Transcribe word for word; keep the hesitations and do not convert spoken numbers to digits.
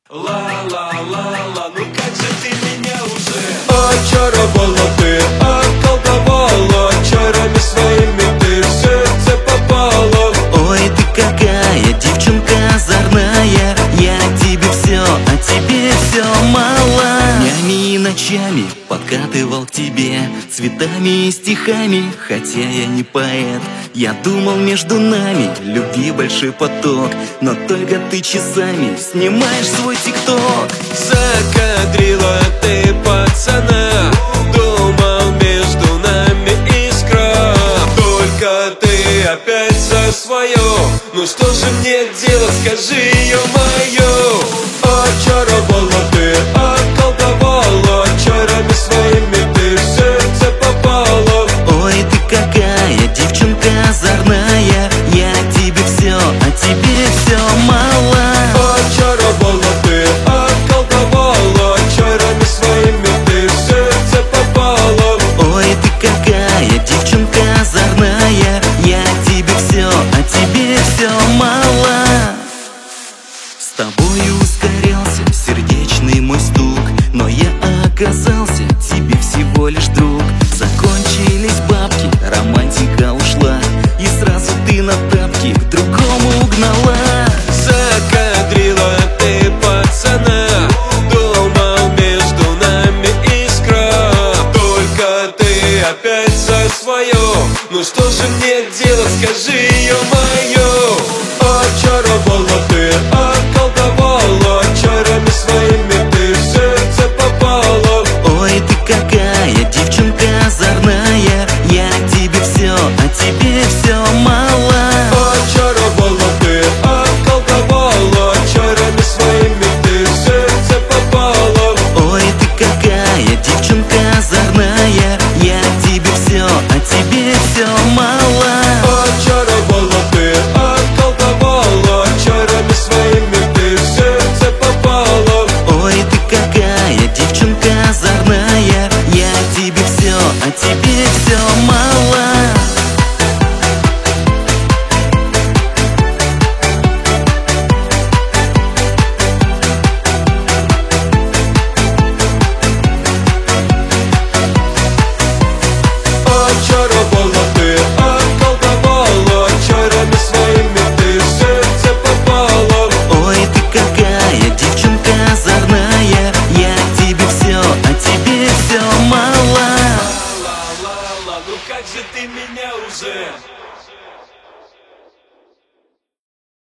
Ла-ла-ла-ла, ну как же ты меня уже очаровала, ты околдовала, чарами своими ты в сердце попала. Ой, ты какая девчонка озорная, я тебе все, а тебе все мало. Днями и ночами подкатывал к тебе цветами и стихами, хотя я не поэт. Я думал, между нами любви большой поток, но только ты часами снимаешь свой тикток. Закадрила ты пацана, думал, между нами искра, только ты опять за свое. Ну что же мне делать, скажи, ё-моё. Очаровала ты, околдовала, чарами своими ты в сердце попала. Ой, ты какая девчонка озорная, я тебе все, а тебе все мало. Очаровала ты, околдовала, чарами своими ты в сердце попала. Ой, ты какая девчонка озорная, я тебе все, а тебе все мало. С тобою ускорялся сердечный мой стук, но я оказался тебе всего лишь друг. Закончились бабки, романтика ушла.